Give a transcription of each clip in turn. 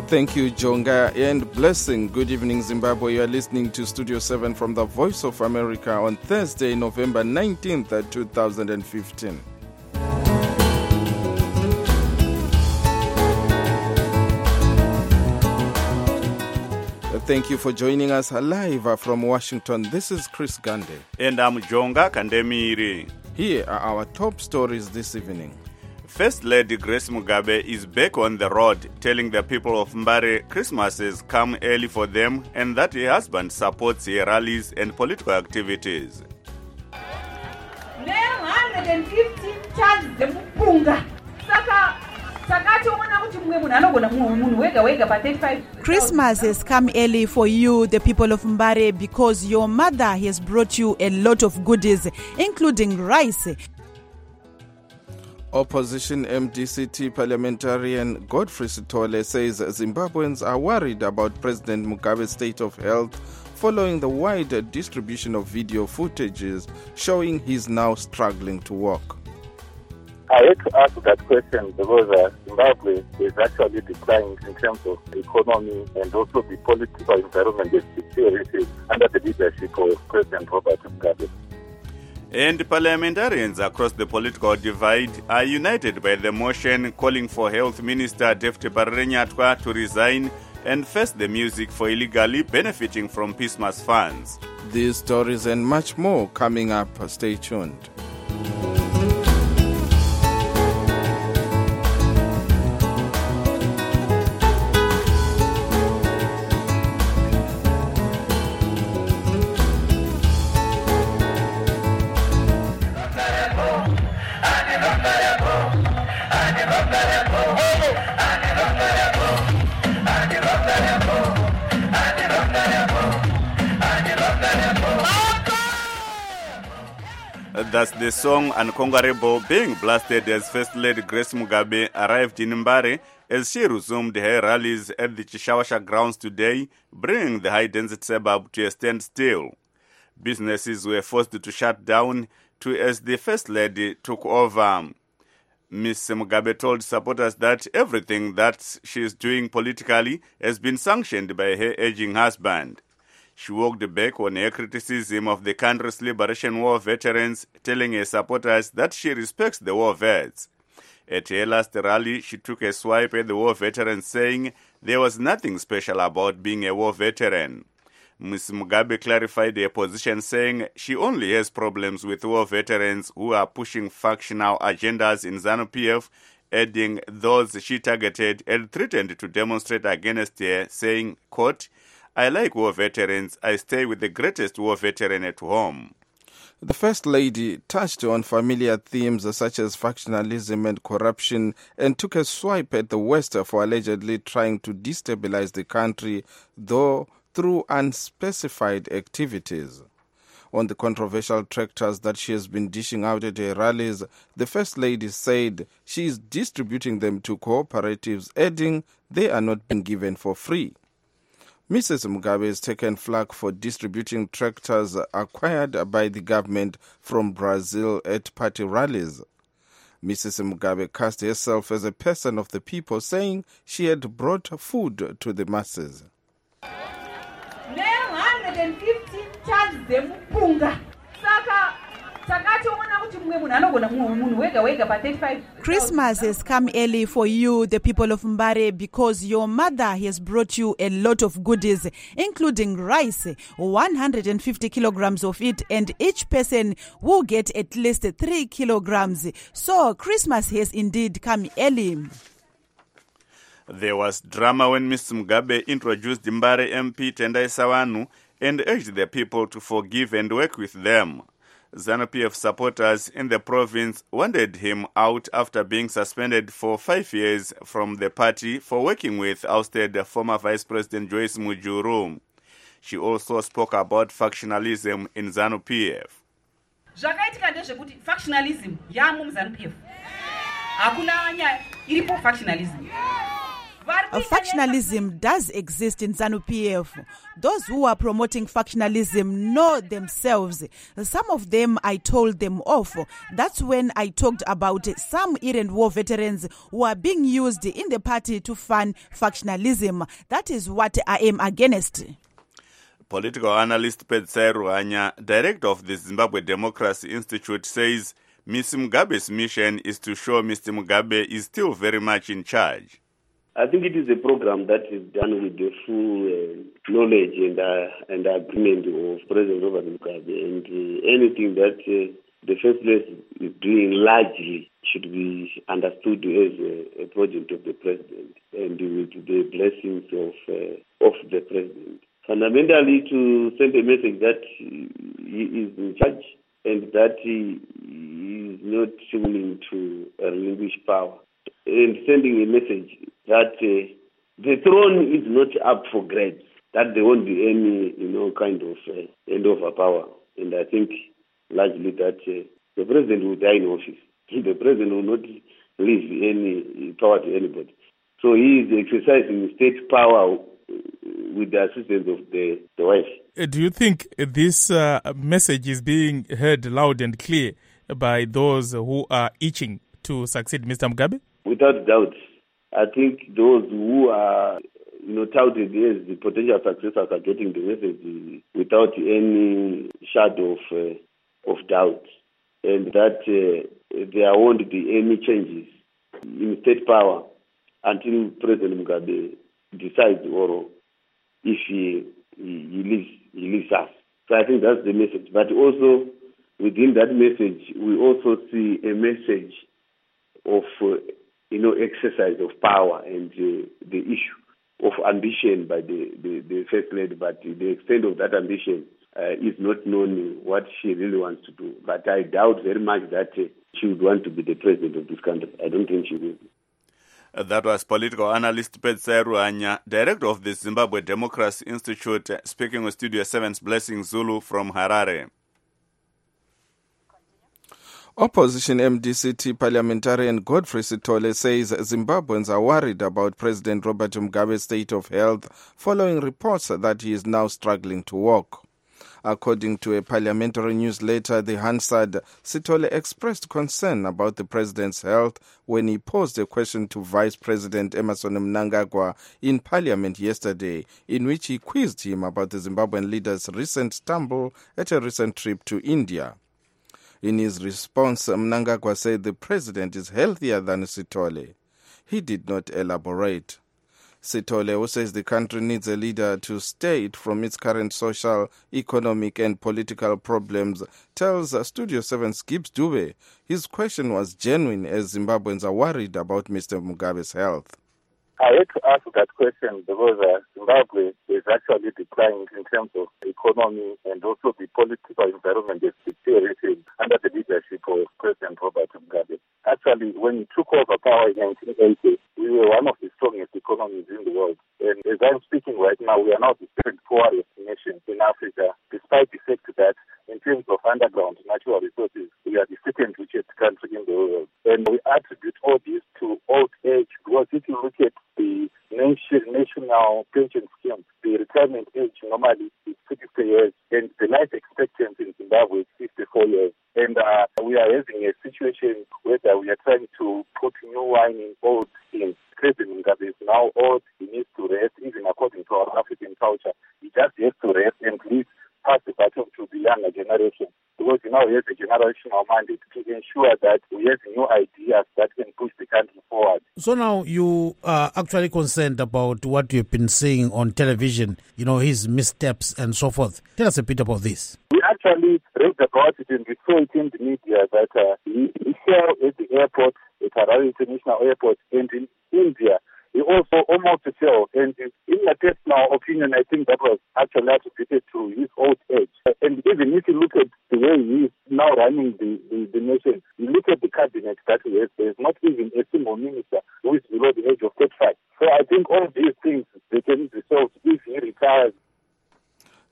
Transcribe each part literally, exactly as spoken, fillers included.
Thank you, Jonga, and blessing. Good evening, Zimbabwe. You are listening to Studio seven from the Voice of America on Thursday, November nineteenth, two thousand fifteen. Thank you for joining us live from Washington. This is Chris Gande. And I'm Jonga Kandemiri. Here are our top stories this evening. First Lady Grace Mugabe is back on the road, telling the people of Mbare Christmas has come early for them and that her husband supports her rallies and political activities. one hundred fifty charges zemupunga. Saka Christmas has come early for you, the people of Mbare, because your mother has brought you a lot of goodies, including rice. Opposition M D C T parliamentarian Godfrey Sitole says Zimbabweans are worried about President Mugabe's state of health following the wide distribution of video footages showing he's now struggling to walk. I had to ask that question because uh, Zimbabwe is actually declining in terms of the economy and also the political environment is deteriorating under the leadership of President Robert Mugabe. And parliamentarians across the political divide are united by the motion calling for Health Minister Defte Barrenyatwa to resign and face the music for illegally benefiting from Christmas funds. These stories and much more coming up. Stay tuned. That's the song Unconquerable being blasted as First Lady Grace Mugabe arrived in Mbare as she resumed her rallies at the Chishawasha grounds today, bringing the high-density suburb to a standstill. Businesses were forced to shut down to as the First Lady took over. Miz Mugabe told supporters that everything that she is doing politically has been sanctioned by her aging husband. She walked back on her criticism of the country's Liberation War veterans, telling her supporters that she respects the war vets. At her last rally, she took a swipe at the war veterans, saying there was nothing special about being a war veteran. Miz Mugabe clarified her position, saying she only has problems with war veterans who are pushing factional agendas in ZANU-P F, adding those she targeted and threatened to demonstrate against her, saying, quote, I like war veterans. I stay with the greatest war veteran at home. The First Lady touched on familiar themes such as factionalism and corruption and took a swipe at the West for allegedly trying to destabilize the country, though through unspecified activities. On the controversial tractors that she has been dishing out at her rallies, the First Lady said she is distributing them to cooperatives, adding they are not being given for free. Missus Mugabe has taken flak for distributing tractors acquired by the government from Brazil at party rallies. Missus Mugabe cast herself as a person of the people, saying she had brought food to the masses. one hundred fifty charges zemupunga. Saka Christmas has come early for you, the people of Mbare, because your mother has brought you a lot of goodies, including rice, one hundred fifty kilograms of it, and each person will get at least three kilograms. So Christmas has indeed come early. There was drama when Miz Mugabe introduced Mbare M P Tendai Sawanu and urged the people to forgive and work with them. ZANU-P F supporters in the province wanted him out after being suspended for five years from the party for working with ousted former Vice President Joyce Mujuru. She also spoke about factionalism in ZANU-P F. Zvakaitika ndezvekuti factionalism yamu mu ZANU-P F. Hakuna nyaya iripo factionalism. Vari Uh, factionalism does exist in ZANU-P F. Those who are promoting factionalism know themselves. Some of them I told them off. That's when I talked about some Iran war veterans who are being used in the party to fund factionalism. That is what I am against. Political analyst Petsai Ruhanya, director of the Zimbabwe Democracy Institute, says Mister Mugabe's mission is to show Mister Mugabe is still very much in charge. I think it is a program that is done with the full uh, knowledge and uh, and agreement of President Robert Mugabe, and uh, anything that uh, the First Lady is doing largely should be understood as a, a project of the President and with the blessings of uh, of the President. Fundamentally, to send a message that he is in charge and that he is not willing to relinquish power, and sending a message that uh, the throne is not up for grabs, that there won't be any, you know, kind of uh, end over power. And I think largely that uh, the president will die in office. The president will not leave any power to anybody. So he is exercising state power with the assistance of the, the wife. Uh, do you think this uh, message is being heard loud and clear by those who are itching to succeed Mister Mugabe? Without doubt. I think those who are, you know, touted as the potential successors are getting the message without any shadow of uh, of doubt, and that uh, there won't be any changes in state power until President Mugabe decides or if he he, he leaves he leaves us. So I think that's the message. But also within that message, we also see a message of uh, you know, exercise of power and uh, the issue of ambition by the, the, the First Lady, but the extent of that ambition uh, is not known what she really wants to do. But I doubt very much that uh, she would want to be the president of this country. I don't think she will. Uh, that was political analyst Petsai Ruhanya, director of the Zimbabwe Democracy Institute, uh, speaking with Studio seven's Blessing Zulu from Harare. Opposition M D C T parliamentarian Godfrey Sithole says Zimbabweans are worried about President Robert Mugabe's state of health following reports that he is now struggling to walk. According to a parliamentary newsletter, the Hansard, Sithole expressed concern about the president's health when he posed a question to Vice President Emmerson Mnangagwa in parliament yesterday, in which he quizzed him about the Zimbabwean leader's recent stumble at a recent trip to India. In his response, Mnangagwa said the president is healthier than Sithole. He did not elaborate. Sithole, who says the country needs a leader to stay it from its current social, economic and political problems, tells Studio seven's Gibbs Dube his question was genuine as Zimbabweans are worried about Mister Mugabe's health. I had to ask that question because uh, Zimbabwe is actually declining in terms of economy and also the political environment is deteriorating under the leadership of President Robert Mugabe. Actually, when he took over power in nineteen eighty, we were one of the strongest economies in the world. And as I'm speaking right now, we are now the second poorest nation in Africa, despite the fact that in terms of underground natural resources, we are the second richest country in the world. And we attribute all this to old age, because if you look at the national pension scheme, the retirement age normally is sixty years, and the life expectancy in Zimbabwe is fifty-four years. And uh, we are having a situation where we are trying to put new wine in old skins. President Mugabe is now old, he needs to rest, even according to our African culture. He just has to rest and please pass the baton to the younger generation, because he now has a generational mandate to ensure that we have new ideas that can push the country forward. So now you are actually concerned about what you've been seeing on television, you know, his missteps and so forth. Tell us a bit about this. We actually read about it and we saw it in the media that uh, he, he fell at the airport, at Harare International Airport, and in India. He also almost fell, and in my personal opinion, I think that was actually attributed to his old age. And even if you look at the way he is now running the, the, the nation, you look at the cabinet that he has, there's not even a single minister who is below the age of thirty-five. So I think all these things, they can be solved if he retires.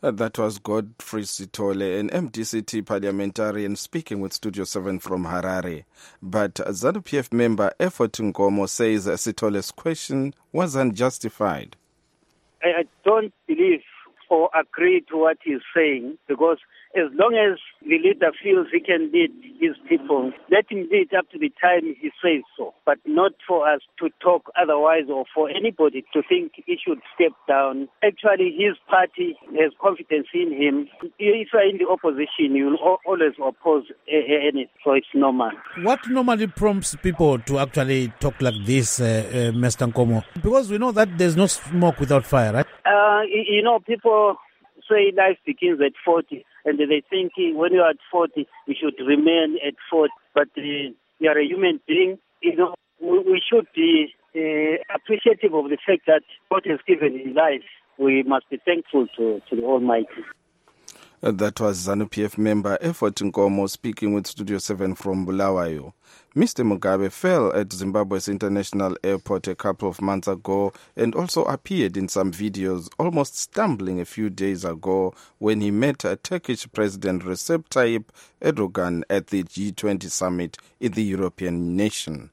Uh, that was Godfrey Sitole, an M D C T parliamentarian speaking with Studio seven from Harare. But uh, ZANU-P F member Effort Nkomo says uh, Sitole's question was unjustified. I, I don't believe or agree to what he's saying, because as long as the leader feels he can lead his people, let him lead up to the time he says so, but not for us to talk otherwise or for anybody to think he should step down. Actually, his party has confidence in him. If you're in the opposition, you will always oppose anything, so it's normal. What normally prompts people to actually talk like this, uh, uh, Mister Nkomo? Because we know that there's no smoke without fire, right? Uh, you know, people say life begins at forty, and they think when you are at forty, you should remain at forty. But uh, you are a human being. You know, we should be uh, appreciative of the fact that God has given in life. We must be thankful to, to the Almighty. Uh, that was ZANU-P F member Effort Nkomo speaking with Studio seven from Bulawayo. Mister Mugabe fell at Zimbabwe's international airport a couple of months ago and also appeared in some videos, almost stumbling a few days ago when he met uh, Turkish President Recep Tayyip Erdogan at the G twenty summit in the European nation.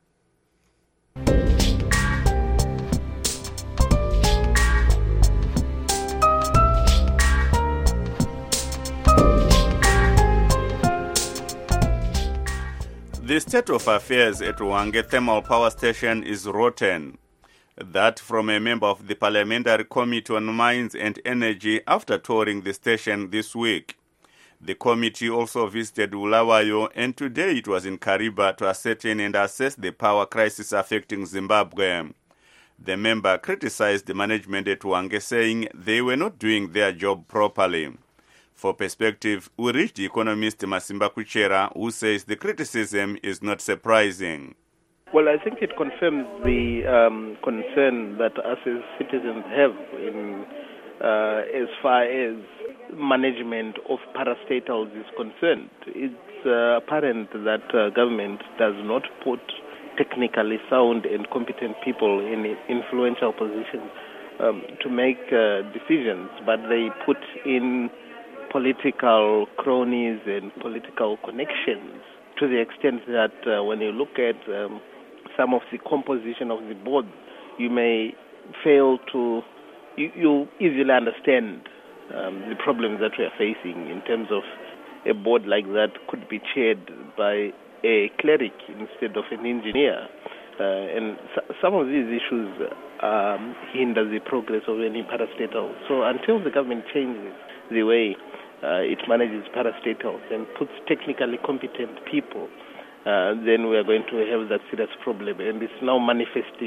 The state of affairs at Hwange Thermal Power Station is rotten. That from a member of the Parliamentary Committee on Mines and Energy after touring the station this week. The committee also visited Bulawayo, and today it was in Kariba to ascertain and assess the power crisis affecting Zimbabwe. The member criticized the management at Hwange, saying they were not doing their job properly. For perspective, we reached the economist Masimba Kuchera, who says the criticism is not surprising. Well, I think it confirms the um, concern that us as citizens have in uh, as far as management of parastatals is concerned. It's uh, apparent that uh, government does not put technically sound and competent people in influential positions um, to make uh, decisions, but they put in political cronies and political connections to the extent that uh, when you look at um, some of the composition of the board, you may fail to, you, you easily understand um, the problems that we are facing in terms of a board like that could be chaired by a cleric instead of an engineer. Uh, and s- some of these issues um, hinder the progress of any parastatal. So until the government changes the way Uh, it manages parastatals and puts technically competent people, uh, then we are going to have that serious problem. And it's now manifesting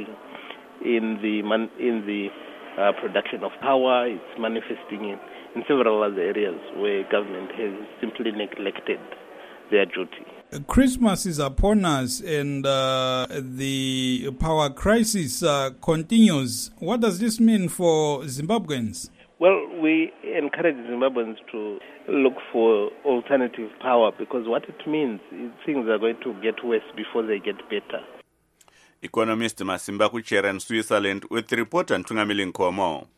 in the man- in the uh, production of power. It's manifesting in, in several other areas where government has simply neglected their duty. Christmas is upon us, and uh, the power crisis uh, continues. What does this mean for Zimbabweans? Well, we encourage Zimbabweans to look for alternative power, because what it means is things are going to get worse before they get better. Economist Masimba Kuchera in Switzerland with reporter Ntungamili Nkomo.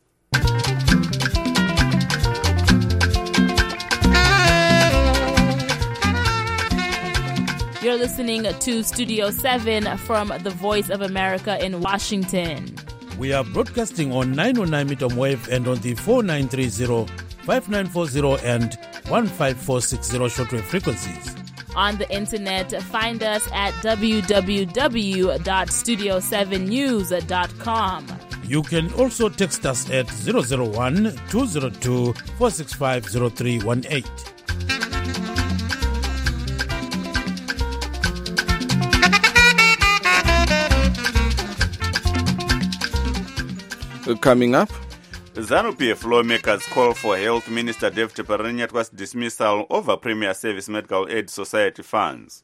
You're listening to Studio seven from the Voice of America in Washington. We are broadcasting on nine oh nine meter wave and on the four nine three zero, five nine four zero and one five four six zero shortwave frequencies. On the internet, find us at w w w dot studio seven news dot com. You can also text us at zero zero one, two zero two, four six five zero three one eight. Coming up, ZANU-P F lawmakers call for Health Minister David Paranyatwa's dismissal over Premier Service Medical Aid Society funds.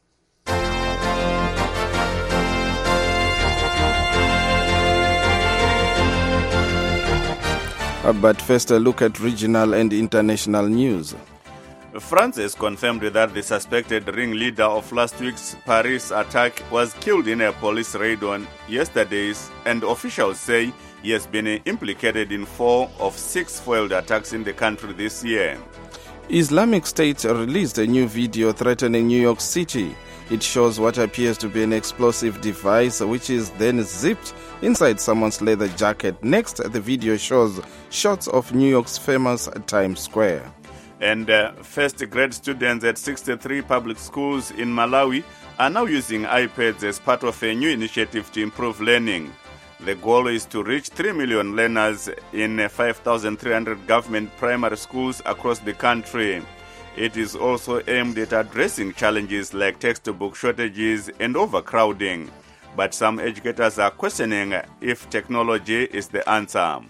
Uh, but first, a look at regional and international news. France has confirmed that the suspected ringleader of last week's Paris attack was killed in a police raid on yesterday's, and officials say he has been implicated in four of six failed attacks in the country this year. Islamic State released a new video threatening New York City. It shows what appears to be an explosive device which is then zipped inside someone's leather jacket. Next, the video shows shots of New York's famous Times Square. And uh, first-grade students at sixty-three public schools in Malawi are now using iPads as part of a new initiative to improve learning. The goal is to reach three million learners in five thousand three hundred government primary schools across the country. It is also aimed at addressing challenges like textbook shortages and overcrowding. But some educators are questioning if technology is the answer.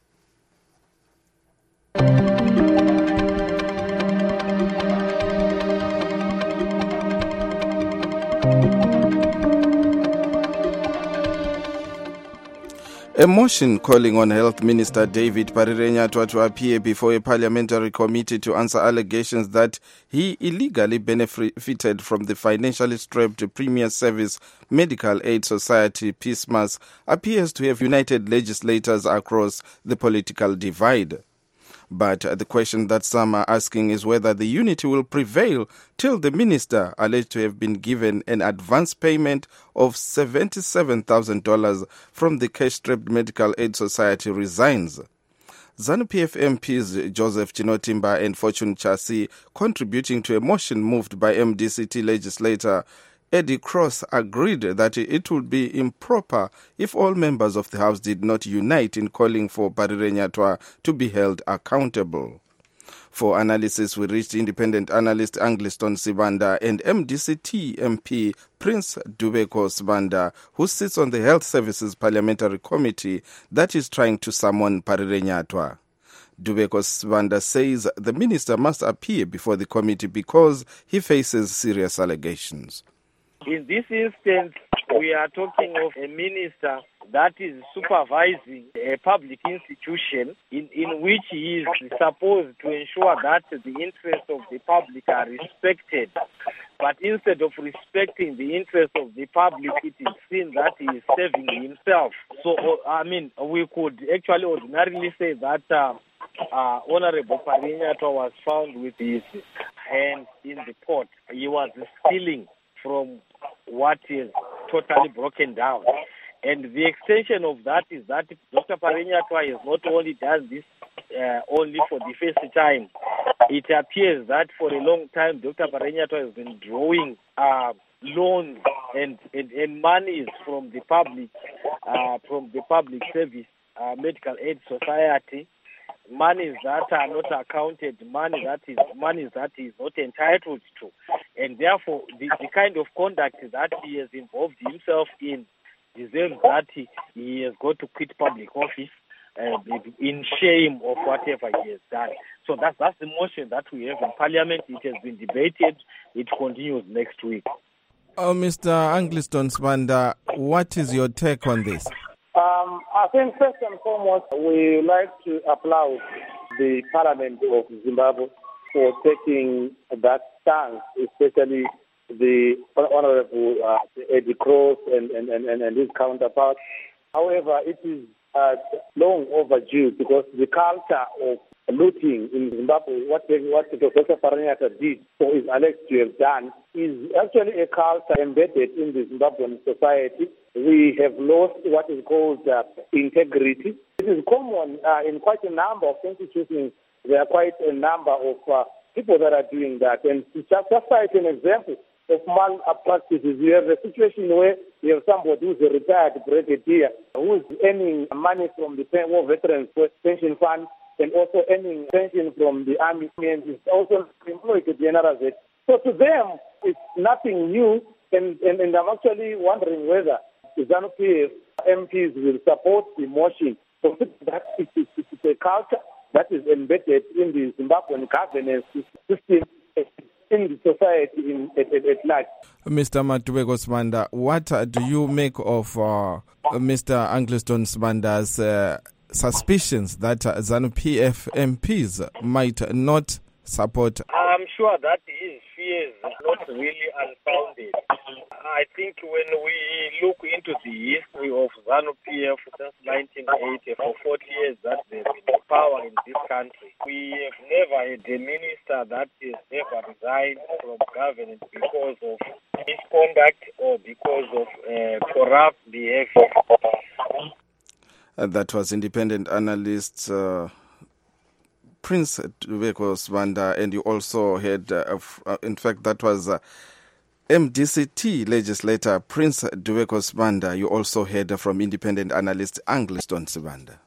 A motion calling on Health Minister David Parirenyatwa to appear before a parliamentary committee to answer allegations that he illegally benefited from the financially strapped Premier Service Medical Aid Society, PISMAS, appears to have united legislators across the political divide. But the question that some are asking is whether the unity will prevail till the minister, alleged to have been given an advance payment of seventy-seven thousand dollars from the cash-strapped Medical Aid Society, resigns. ZANU-P F M Ps Joseph Chinotimba and Fortune Chasi, contributing to a motion moved by M D C T legislator Eddie Cross, agreed that it would be improper if all members of the House did not unite in calling for Parirenyatwa to be held accountable. For analysis, we reached independent analyst Angliston Sibanda and M D C T M P Prince Dubeko Sibanda, who sits on the Health Services Parliamentary Committee that is trying to summon Parirenyatwa. Dubeko Sibanda says the minister must appear before the committee because he faces serious allegations. In this instance, we are talking of a minister that is supervising a public institution in, in which he is supposed to ensure that the interests of the public are respected. But instead of respecting the interests of the public, it is seen that he is serving himself. So, I mean, we could actually ordinarily say that uh, uh, Honorable Parirenyatwa was found with his hand in the pot. He was stealing from what is totally broken down. And the extension of that is that Doctor Parirenyatwa has not only done this uh, only for the first time. It appears that for a long time, Doctor Parirenyatwa has been drawing uh, loans and, and, and monies from the public, uh, from the public service, uh, Medical Aid Society, monies that are not accounted, money that is money that is not entitled to. And therefore, the, the kind of conduct that he has involved himself in deserves that he, he has got to quit public office uh, in shame of whatever he has done. So that's, that's the motion that we have in Parliament. It has been debated. It continues next week. Oh, Mister Angliston Sibanda, what is your take on this? Um, I think first and foremost, we like to applaud the Parliament of Zimbabwe for taking that stance, especially the Honorable uh, Eddie Cross and, and, and, and his counterpart. However, it is uh, long overdue because the culture of looting in Zimbabwe, what, what Doctor Parirenyatwa did or is alleged to have done, is actually a culture embedded in the Zimbabwean society. We have lost what is called uh, integrity. It is common uh, in quite a number of institutions. There are quite a number of uh, people that are doing that. And to just cite an example of malpractices, you have a situation where you have somebody who's a retired brigadier who is earning money from the War Veterans Pension Fund and also earning pension from the Army and is also employed at the N R Z. So to them, it's nothing new. And, and, and I'm actually wondering whether the ZANU-P F M Ps will support the motion. So that it is a culture that is embedded in the Zimbabwean governance system, in the society in, at, at, at large. Mister Matubeko Sibanda, what uh, do you make of uh, Mister Angliston Sibanda's uh, suspicions that uh, ZANU-P F M Ps might not support? Uh, I'm sure that his fears are not really unfounded. I think when we look into the history of ZANU-P F since nineteen eighty, for forty years that they've been in power in this country, we have never had a minister that has never resigned from government because of misconduct or because of uh, corrupt behavior. Uh, that was independent analyst uh, Prince Dubeko Sibanda, and you also had, uh, f- uh, in fact, that was uh, M D C T legislator Prince Dubeko Sibanda. You also heard from independent analyst Angliston Sibanda.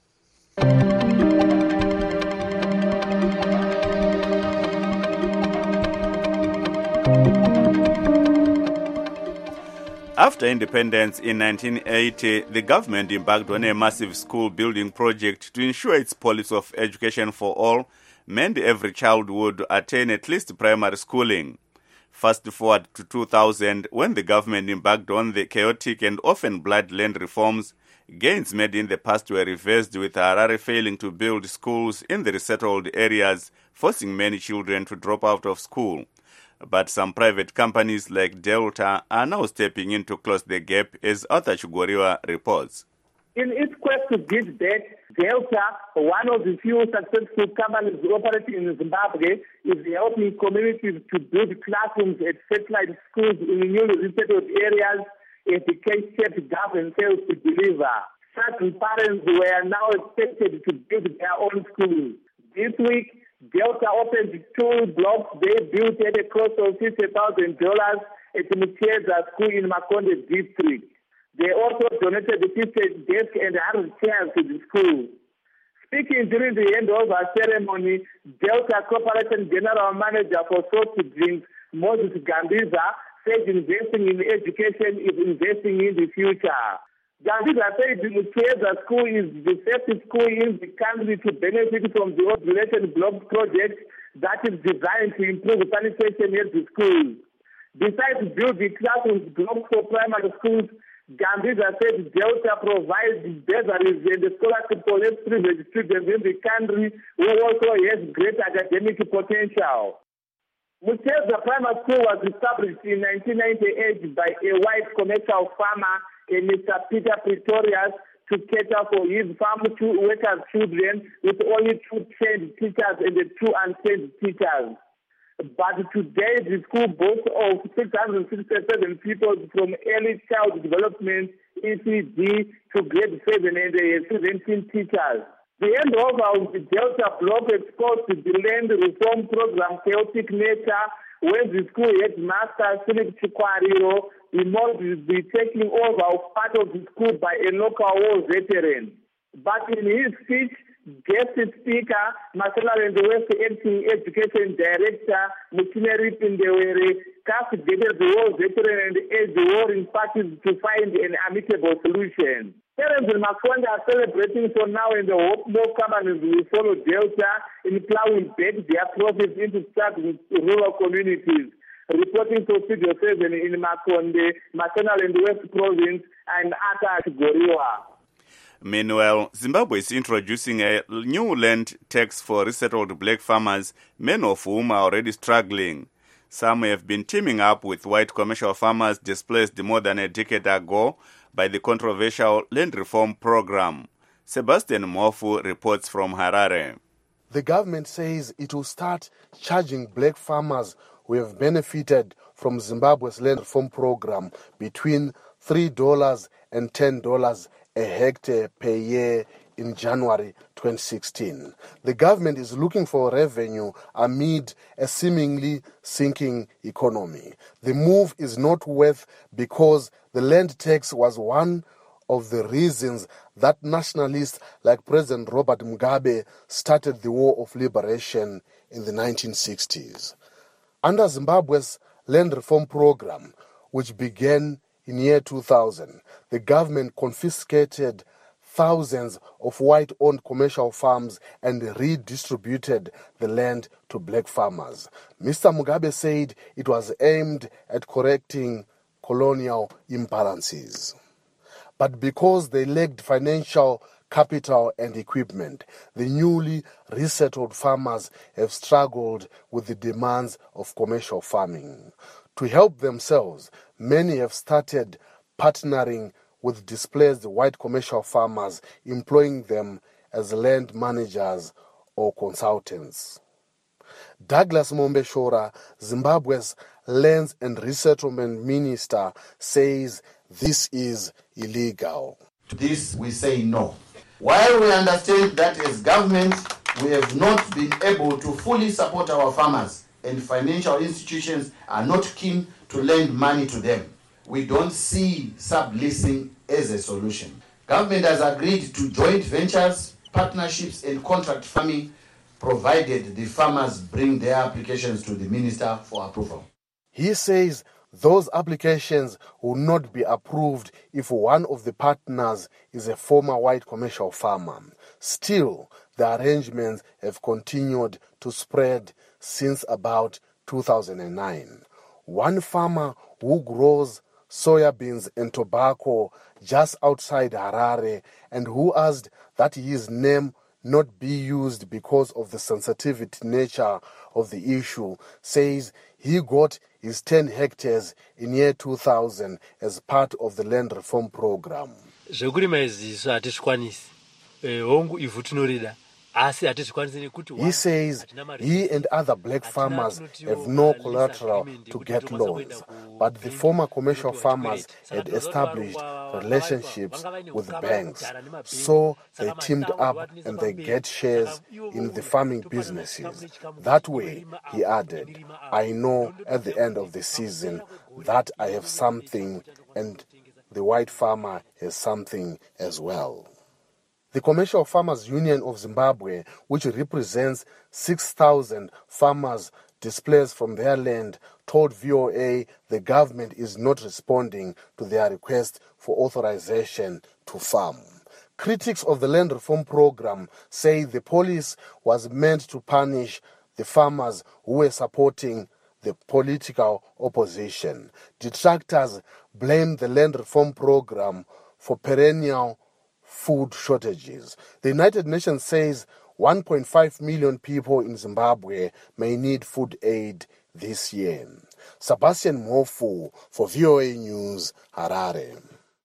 After independence in nineteen eighty, the government embarked on a massive school building project to ensure its policy of education for all meant every child would attain at least primary schooling. Fast forward to two thousand, when the government embarked on the chaotic and often bloody land reforms, gains made in the past were reversed, with Harare failing to build schools in the resettled areas, forcing many children to drop out of school. But some private companies like Delta are now stepping in to close the gap, as Arthur Chugoriwa reports. In its quest to give back, Delta, one of the few successful companies operating in Zimbabwe, is helping communities to build classrooms at satellite schools in newly resettled areas as the K-shaped government fails to deliver. Certain parents were now expected to build their own schools. This week, Delta opened two blocks they built at a cost of fifty thousand dollars at Mcheza School in Makonde district. They also donated the fifty desks and one hundred chairs to the school. Speaking during the handover ceremony, Delta Corporation General Manager for Soft Drinks, Moses Gambiza, said investing in education is investing in the future. Gambiza said the Mcheza School is the first school in the country to benefit from the Observation Block project that is designed to improve sanitation at the schools. Besides building classrooms blocks for primary schools, Gambiza said Delta provides bursaries and scholarships for less privileged students in the country who also has great academic potential. Mcheza Primary School was established in nineteen ninety-eight by a white commercial farmer, a Mister Peter Pretorius, to cater for his farm to workers' children with only two trained teachers and two untrained teachers. But today, the school boasts of six hundred sixty-seven people from early child development, E C D, to grade seven, and seventeen teachers. The handover of the Delta block exposed the land reform program chaotic nature, where the school headmaster, Philip Chikwariro, involved the taking over of part of the school by a local war veteran. But in his speech, guest speaker, Masala and the West Acting Education Director, Muchineri Pindewere, castigated the war veteran and urged the warring parties to find an amicable solution. Parents in Makonde are celebrating for now, and the hope more companies will follow Delta in plowing back their profits into struggling rural communities. Reporting to Studio seven in Makonde, National and West Province, and Arthur Goriwa. Meanwhile, Zimbabwe is introducing a new land tax for resettled black farmers, many of whom are already struggling. Some have been teaming up with white commercial farmers displaced more than a decade ago by the controversial land reform program. Sebastian Mofu reports from Harare. The government says it will start charging black farmers who have benefited from Zimbabwe's land reform program between three dollars and ten dollars a hectare per year in January twenty sixteen. The government is looking for revenue amid a seemingly sinking economy. The move is not worth because the land tax was one of the reasons that nationalists like President Robert Mugabe started the War of Liberation in the nineteen sixties. Under Zimbabwe's land reform program, which began in year two thousand, the government confiscated thousands of white-owned commercial farms and redistributed the land to black farmers. Mister Mugabe said it was aimed at correcting colonial imbalances. But because they lacked financial capital and equipment, the newly resettled farmers have struggled with the demands of commercial farming. To help themselves, many have started partnering with displaced white commercial farmers, employing them as land managers or consultants. Douglas Mombeshora, Zimbabwe's Lands and Resettlement Minister, says this is illegal. To this we say no. While we understand that as government we have not been able to fully support our farmers and financial institutions are not keen to lend money to them, we don't see subleasing as a solution. Government has agreed to joint ventures, partnerships and contract farming, provided the farmers bring their applications to the minister for approval. He says those applications will not be approved if one of the partners is a former white commercial farmer. Still, the arrangements have continued to spread since about two thousand nine. One farmer who grows soya beans and tobacco just outside Harare and who asked that his name not be used because of the sensitivity nature of the issue, says he got his ten hectares in year two thousand as part of the land reform program. He says he and other black farmers have no collateral to get loans, but the former commercial farmers had established relationships with banks, so they teamed up and they get shares in the farming businesses. That way, he added, I know at the end of the season that I have something and the white farmer has something as well. The Commercial Farmers Union of Zimbabwe, which represents six thousand farmers displaced from their land, told V O A the government is not responding to their request for authorization to farm. Critics of the land reform program say the police was meant to punish the farmers who were supporting the political opposition. Detractors blame the land reform program for perennial food shortages. The United Nations says one point five million people in Zimbabwe may need food aid this year. Sebastian Mofu for V O A News, Harare.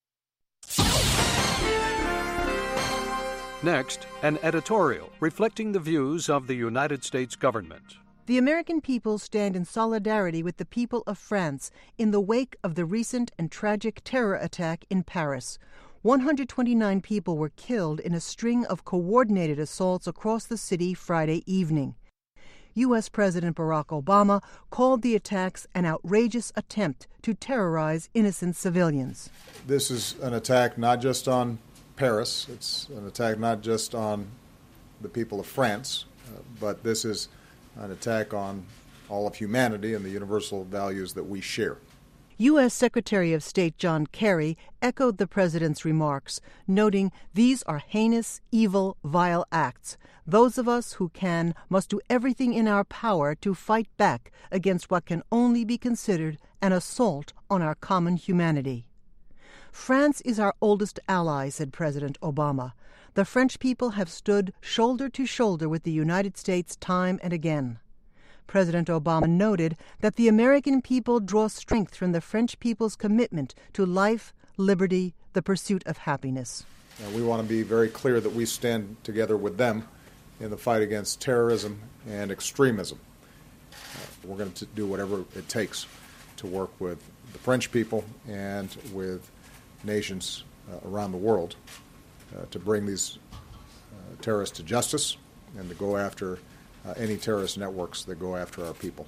Next, an editorial reflecting the views of the United States government. The American people stand in solidarity with the people of France in the wake of the recent and tragic terror attack in Paris. one hundred twenty-nine people were killed in a string of coordinated assaults across the city Friday evening. U S President Barack Obama called the attacks an outrageous attempt to terrorize innocent civilians. This is an attack not just on Paris, it's an attack not just on the people of France, uh, but this is an attack on all of humanity and the universal values that we share. U S Secretary of State John Kerry echoed the president's remarks, noting these are heinous, evil, vile acts. Those of us who can must do everything in our power to fight back against what can only be considered an assault on our common humanity. France is our oldest ally, said President Obama. The French people have stood shoulder to shoulder with the United States time and again. President Obama noted that the American people draw strength from the French people's commitment to life, liberty, the pursuit of happiness. And we want to be very clear that we stand together with them in the fight against terrorism and extremism. Uh, we're going to do whatever it takes to work with the French people and with nations uh, around the world uh, to bring these uh, terrorists to justice and to go after Uh, any terrorist networks that go after our people.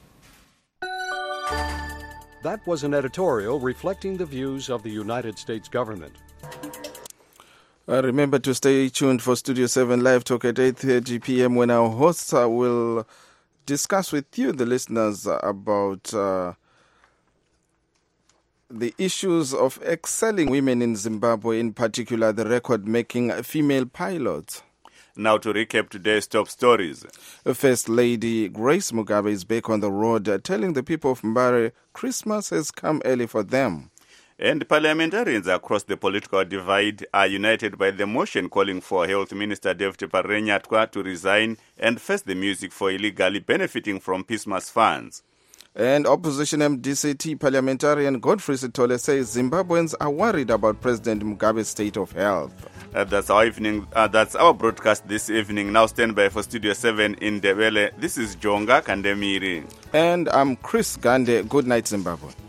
That was an editorial reflecting the views of the United States government. Uh, remember to stay tuned for Studio seven Live Talk at eight thirty p.m. when our hosts uh, will discuss with you, the listeners, uh, about uh, the issues of excelling women in Zimbabwe, in particular the record-making female pilots. Now to recap today's top stories. First Lady Grace Mugabe is back on the road uh, telling the people of Mbare Christmas has come early for them. And parliamentarians across the political divide are united by the motion calling for Health Minister David Parenyatwa to resign and face the music for illegally benefiting from Pismas funds. And opposition M D C T parliamentarian Godfrey Sithole says Zimbabweans are worried about President Mugabe's state of health. Uh, that's our evening. Uh, that's our broadcast this evening. Now stand by for Studio seven in Ndebele. This is Jonga Kandemiri. And I'm Chris Gande. Good night, Zimbabwe.